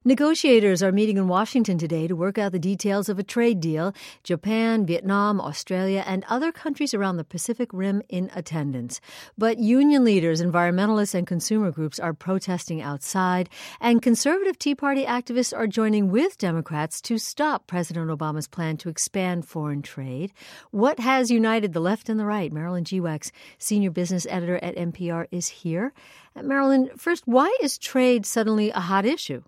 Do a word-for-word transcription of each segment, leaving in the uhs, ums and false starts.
Negotiators are meeting in Washington today to work out the details of a trade deal. Japan, Vietnam, Australia, and other countries around the Pacific Rim in attendance. But union leaders, environmentalists, and consumer groups are protesting outside, and conservative Tea Party activists are joining with Democrats to stop President Obama's plan to expand foreign trade. What has united the left and the right? Marilyn Geewax, senior business editor at N P R, is here. Marilyn, first, why is trade suddenly a hot issue?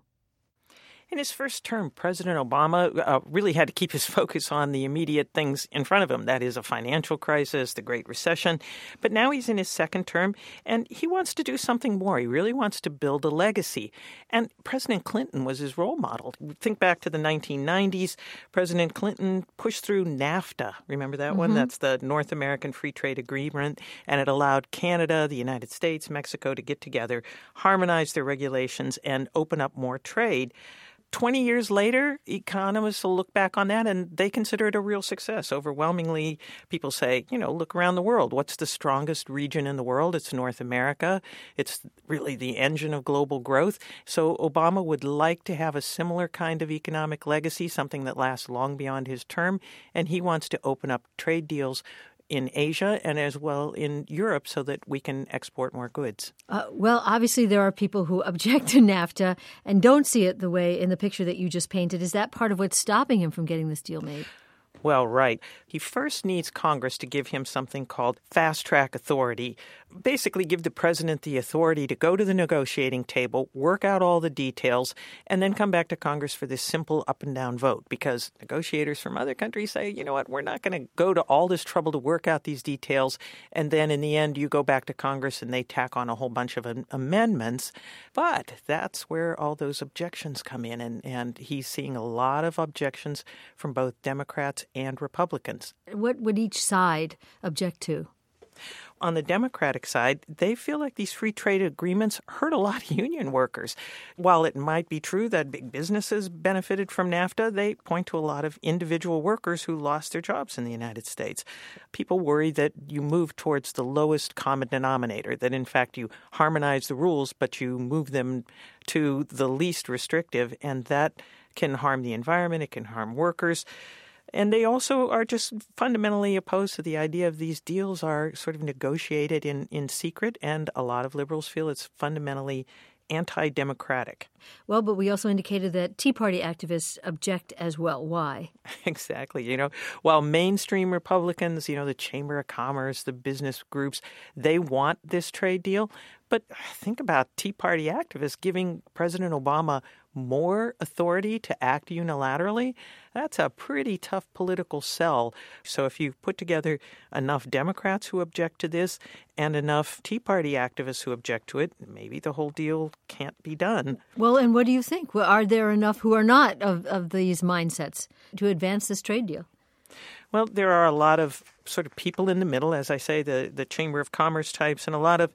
In his first term, President Obama uh, really had to keep his focus on the immediate things in front of him. That is a financial crisis, the Great Recession. But now he's in his second term, and he wants to do something more. He really wants to build a legacy. And President Clinton was his role model. Think back to the nineteen nineties. President Clinton pushed through NAFTA. Remember that mm-hmm. one? That's the North American Free Trade Agreement. And it allowed Canada, the United States, Mexico to get together, harmonize their regulations, and open up more trade. twenty years later, economists will look back on that and they consider it a real success. Overwhelmingly, people say, you know, look around the world. What's the strongest region in the world? It's North America. It's really the engine of global growth. So Obama would like to have a similar kind of economic legacy, something that lasts long beyond his term. And he wants to open up trade deals in Asia and as well in Europe so that we can export more goods. Uh, well, obviously there are people who object to NAFTA and don't see it the way in the picture that you just painted. Is that part of what's stopping him from getting this deal made? Well, right. He first needs Congress to give him something called fast-track authority. Basically give the president the authority to go to the negotiating table, work out all the details, and then come back to Congress for this simple up-and-down vote. Because negotiators from other countries say, you know what, we're not going to go to all this trouble to work out these details, and then in the end you go back to Congress and they tack on a whole bunch of am- amendments. But that's where all those objections come in, and, and he's seeing a lot of objections from both Democrats and Republicans. What would each side object to? On the Democratic side, they feel like these free trade agreements hurt a lot of union workers. While it might be true that big businesses benefited from NAFTA, they point to a lot of individual workers who lost their jobs in the United States. People worry that you move towards the lowest common denominator, that in fact you harmonize the rules, but you move them to the least restrictive, and that can harm the environment, it can harm workers. And they also are just fundamentally opposed to the idea of these deals are sort of negotiated in, in secret, and a lot of liberals feel it's fundamentally anti-democratic. Well, but we also indicated that Tea Party activists object as well. Why? Exactly. You know, while mainstream Republicans, you know, the Chamber of Commerce, the business groups, they want this trade deal. But think about Tea Party activists giving President Obama more authority to act unilaterally. That's a pretty tough political sell. So if you put together enough Democrats who object to this and enough Tea Party activists who object to it, maybe the whole deal can't be done. Well, and what do you think? Well, are there enough who are not of, of these mindsets to advance this trade deal? Well, there are a lot of sort of people in the middle, as I say, the, the Chamber of Commerce types, and a lot of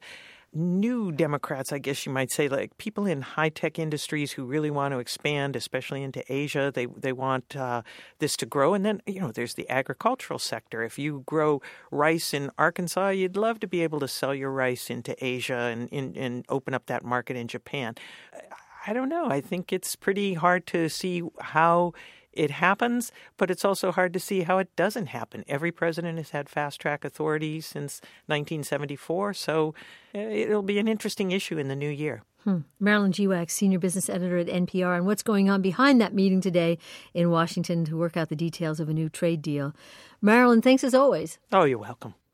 new Democrats, I guess you might say, like people in high-tech industries who really want to expand, especially into Asia. They they want uh, this to grow. And then, you know, there's the agricultural sector. If you grow rice in Arkansas, you'd love to be able to sell your rice into Asia and, and, and open up that market in Japan. I don't know. I think it's pretty hard to see how it happens, but it's also hard to see how it doesn't happen. Every president has had fast-track authority since nineteen seventy-four, so it'll be an interesting issue in the new year. Hmm. Marilyn Geewax, senior business editor at N P R, and what's going on behind that meeting today in Washington to work out the details of a new trade deal. Marilyn, thanks as always. Oh, you're welcome.